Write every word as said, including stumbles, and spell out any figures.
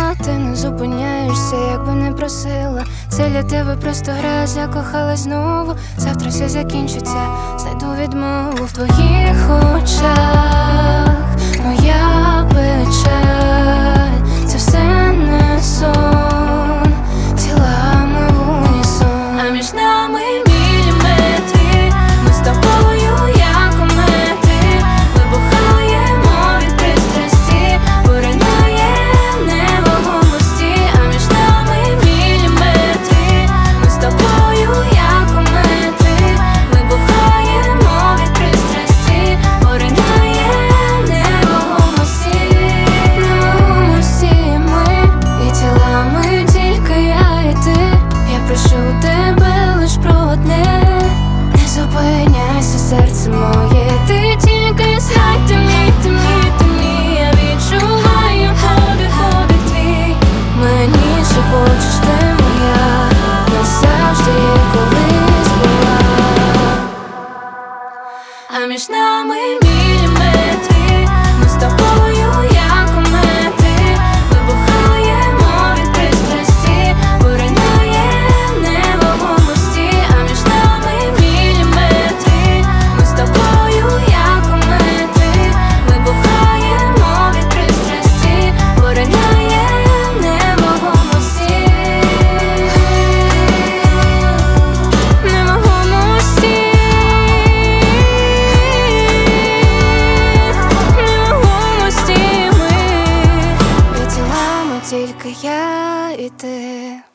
сама, ти не зупиняєшся, якби не просила. Це для тебе просто гра, закохалась знову. Завтра все закінчиться, знайду відмову в твоїх очах. Моя печаль, це все не сон, тілами в унісон. А між нами міліметри, ми з тобою як комети. Вибухаємо від пристрасті, поринає невагомості. А між нами міліметри, ми з тобою як комети. Вибухаємо від пристрасті, поринає невагомості. Невагомості ми і тілами тільки я і ти. Я прошу тебе лиш про одне: не зупиняйся, серце моє, ти тільки знай, ти мій, ти мій, ти мій. Я відчуваю подих, подих твій. Мені шепочеш, ти моя, назавжди колись була. А між нами міліметри, ми з тобою як комети. Вибухаємо від пристрасті, поринає невагомості. А між нами міліметри, ми з тобою як комети. Вибухаємо від пристрасті, поринає невагомості. Невагомості. Невагомості ми і тілами тільки я і ти.